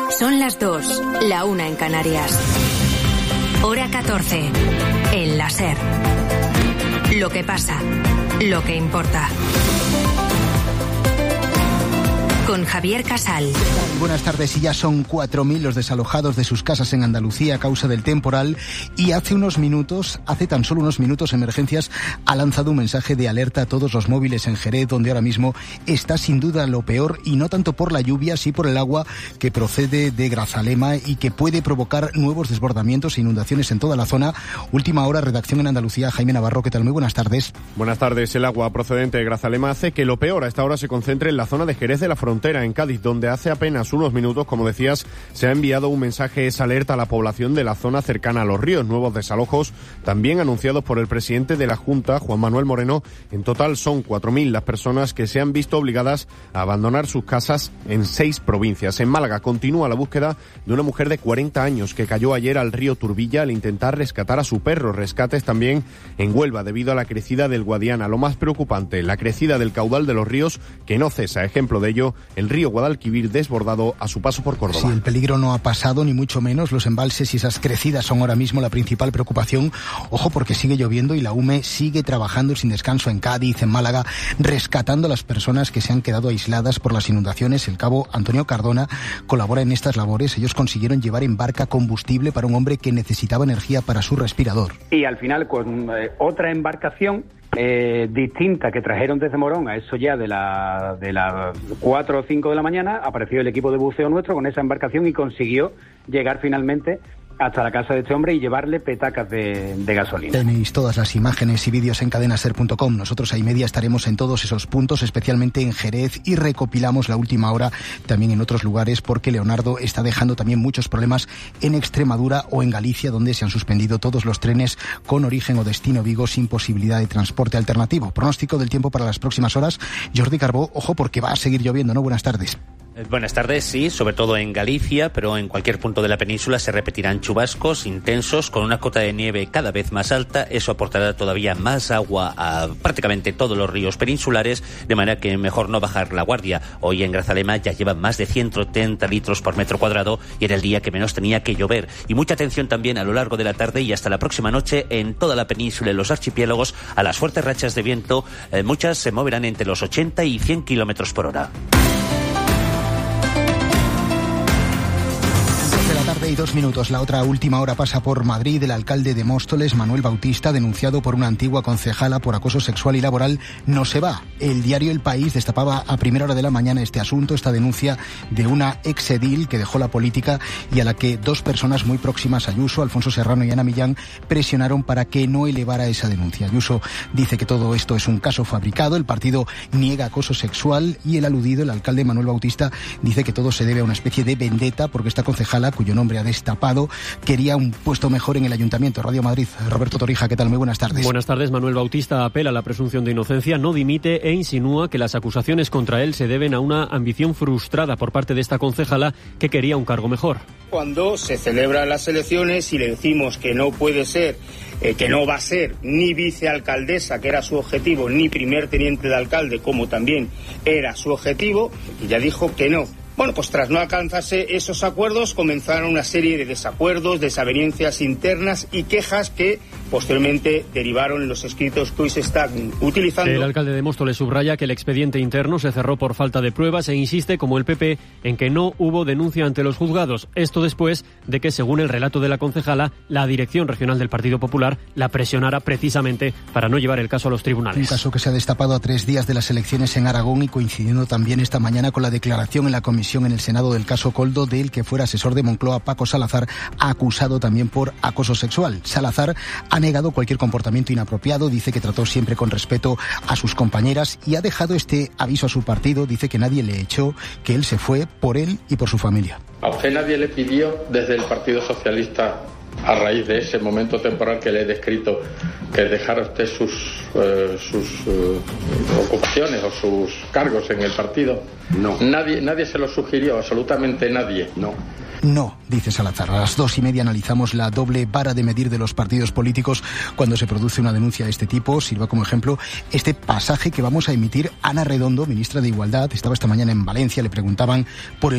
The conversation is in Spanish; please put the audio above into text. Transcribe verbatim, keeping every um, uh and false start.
Son las dos, la una en Canarias. Hora catorce, en la SER. Lo que pasa, lo que importa. Con Javier Casal. Buenas tardes. Y ya son cuatro mil los desalojados de sus casas en Andalucía a causa del temporal. Y hace unos minutos, hace tan solo unos minutos, Emergencias ha lanzado un mensaje de alerta a todos los móviles en Jerez, donde ahora mismo está sin duda lo peor, y no tanto por la lluvia, sí por el agua que procede de Grazalema y que puede provocar nuevos desbordamientos e inundaciones en toda la zona. Última hora, redacción en Andalucía. Jaime Navarro, ¿qué tal? Muy buenas tardes. Buenas tardes. El agua procedente de Grazalema hace que lo peor a esta hora se concentre en la zona de Jerez de la Frontera, en Cádiz, donde hace apenas unos minutos, como decías, se ha enviado un mensaje, esa alerta a la población de la zona cercana a los ríos. Nuevos desalojos también anunciados por el presidente de la Junta, Juan Manuel Moreno. En total son cuatro mil las personas que se han visto obligadas a abandonar sus casas en seis provincias. En Málaga continúa la búsqueda de una mujer de cuarenta años que cayó ayer al río Turbilla al intentar rescatar a su perro. Rescates también en Huelva debido a la crecida del Guadiana. Lo más preocupante, la crecida del caudal de los ríos, que no cesa. Ejemplo de ello, el río Guadalquivir desbordado a su paso por Córdoba. Sí, el peligro no ha pasado, ni mucho menos. Los embalses y esas crecidas son ahora mismo la principal preocupación. Ojo, porque sigue lloviendo y la U M E sigue trabajando sin descanso en Cádiz, en Málaga, rescatando a las personas que se han quedado aisladas por las inundaciones. El cabo Antonio Cardona colabora en estas labores. Ellos consiguieron llevar en barca combustible para un hombre que necesitaba energía para su respirador. Y al final, con eh, otra embarcación Eh, distinta que trajeron desde Morón, a eso ya de la de las cuatro o cinco de la mañana, apareció el equipo de buceo nuestro con esa embarcación y consiguió llegar finalmente hasta la casa de este hombre y llevarle petacas de, de gasolina. Tenéis todas las imágenes y vídeos en cadena ser punto com. Nosotros a y media estaremos en todos esos puntos, especialmente en Jerez, y recopilamos la última hora también en otros lugares, porque Leonardo está dejando también muchos problemas en Extremadura o en Galicia, donde se han suspendido todos los trenes con origen o destino Vigo sin posibilidad de transporte alternativo. Pronóstico del tiempo para las próximas horas. Jordi Carbó, ojo, porque va a seguir lloviendo, ¿no? Buenas tardes. Buenas tardes, sí, sobre todo en Galicia, pero en cualquier punto de la península se repetirán chubascos intensos con una cota de nieve cada vez más alta. Eso aportará todavía más agua a prácticamente todos los ríos peninsulares, de manera que mejor no bajar la guardia. Hoy en Grazalema ya llevan más de ciento treinta litros por metro cuadrado y era el día que menos tenía que llover. Y mucha atención también a lo largo de la tarde y hasta la próxima noche en toda la península y los archipiélagos a las fuertes rachas de viento. Eh, muchas se moverán entre los ochenta y cien kilómetros por hora. Y dos minutos. La otra última hora pasa por Madrid. El alcalde de Móstoles, Manuel Bautista, denunciado por una antigua concejala por acoso sexual y laboral, no se va. El diario El País destapaba a primera hora de la mañana este asunto, esta denuncia de una exedil que dejó la política y a la que dos personas muy próximas a Ayuso, Alfonso Serrano y Ana Millán, presionaron para que no elevara esa denuncia. Ayuso dice que todo esto es un caso fabricado, el partido niega acoso sexual y el aludido, el alcalde Manuel Bautista, dice que todo se debe a una especie de vendetta porque esta concejala, cuyo nombre ha destapado, quería un puesto mejor en el Ayuntamiento. Radio Madrid, Roberto Torrija, ¿qué tal? Muy buenas tardes. Buenas tardes. Manuel Bautista apela a la presunción de inocencia, no dimite e insinúa que las acusaciones contra él se deben a una ambición frustrada por parte de esta concejala que quería un cargo mejor. Cuando se celebran las elecciones y le decimos que no puede ser, eh, que no va a ser ni vicealcaldesa, que era su objetivo, ni primer teniente de alcalde, como también era su objetivo, y ya dijo que no. Bueno, pues tras no alcanzarse esos acuerdos, comenzaron una serie de desacuerdos, desavenencias internas y quejas que posteriormente derivaron en los escritos que hoy se están utilizando. El alcalde de Móstoles subraya que el expediente interno se cerró por falta de pruebas e insiste, como el P P, en que no hubo denuncia ante los juzgados. Esto después de que, según el relato de la concejala, la Dirección Regional del Partido Popular la presionara precisamente para no llevar el caso a los tribunales. Un caso que se ha destapado a tres días de las elecciones en Aragón y coincidiendo también esta mañana con la declaración en la comisión en el Senado del caso Coldo del que fuera asesor de Moncloa, Paco Salazar, acusado también por acoso sexual. Salazar ha negado cualquier comportamiento inapropiado, dice que trató siempre con respeto a sus compañeras y ha dejado este aviso a su partido. Dice que nadie le echó, que él se fue por él y por su familia. ¿A usted nadie le pidió desde el Partido Socialista, a raíz de ese momento temporal que le he descrito, que dejara usted sus, eh, sus eh, ocupaciones o sus cargos en el partido? No. Nadie, nadie se lo sugirió, absolutamente nadie. No. No, dice Salazar. A las dos y media analizamos la doble vara de medir de los partidos políticos cuando se produce una denuncia de este tipo. Sirva como ejemplo este pasaje que vamos a emitir. Ana Redondo, ministra de Igualdad, estaba esta mañana en Valencia, le preguntaban por el